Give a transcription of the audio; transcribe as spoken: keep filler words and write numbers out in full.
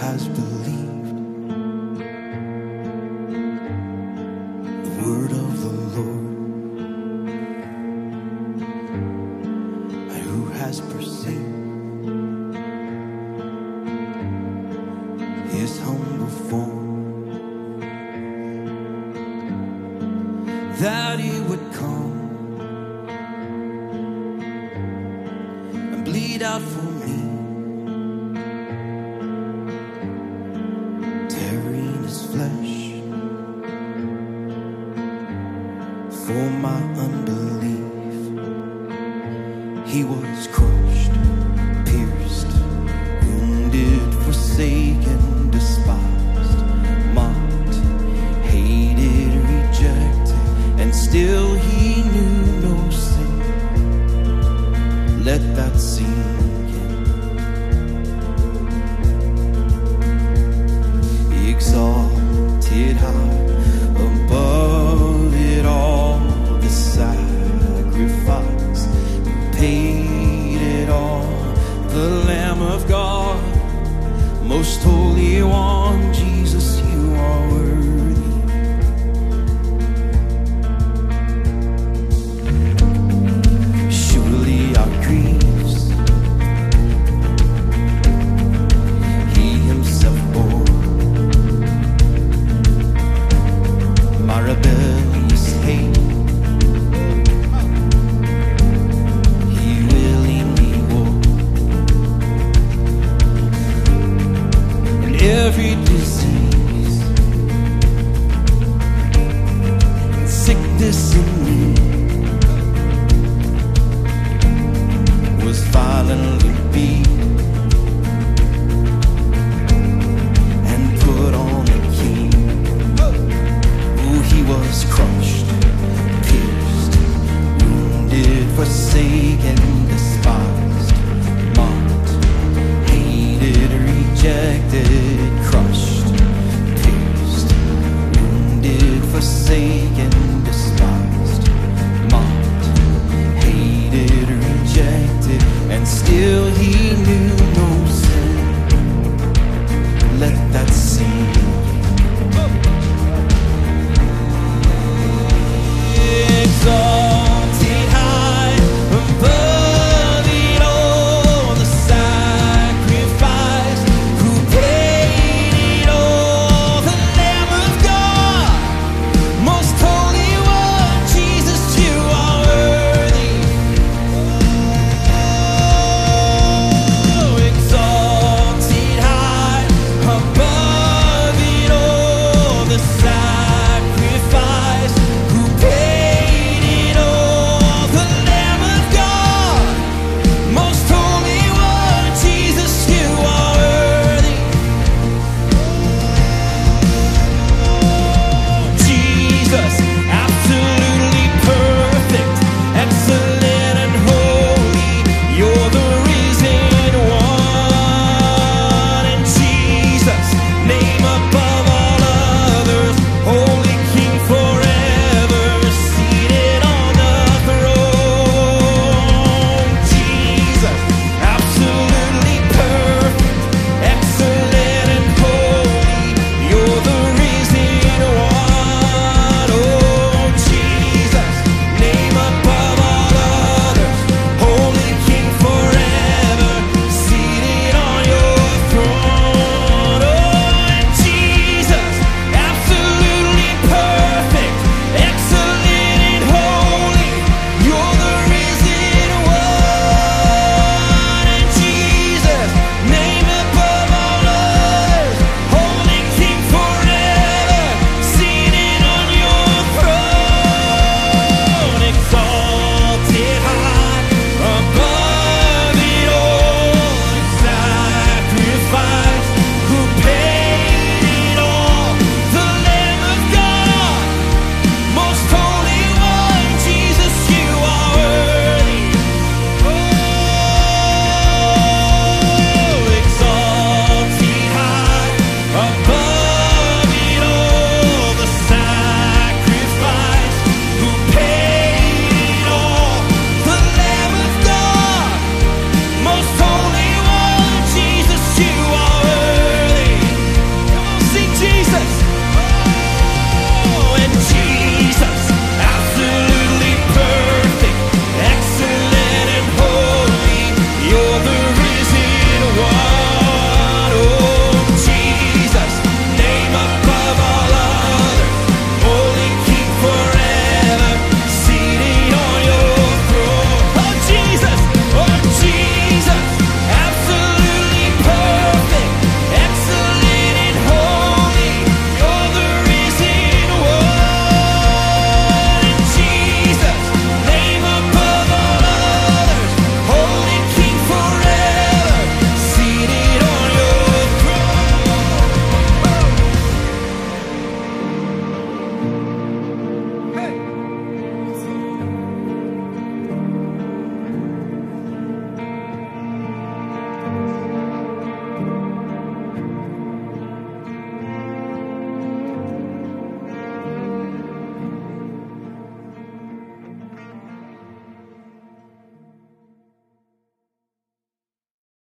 has believed the word of the Lord, and who has perceived his humble form, that he would come and bleed out for me, tearing his flesh for my unbelief. He was crushed, pierced, wounded, forsaken, despised, mocked, hated, rejected, and still he knew no sin. Let that sink in. Exalted high above it all, the sacrifice paid it all, the Lamb of God, most holy one, Jesus, you are worthy. Surely our griefs he himself bore, my rebellious hate he willingly wore, and every disease and sickness in me was violently beat and put on the king. Oh, he was crushed, pierced, wounded, forsaken, despised, mocked, hated, rejected, crushed, pierced, wounded, forsaken, despised.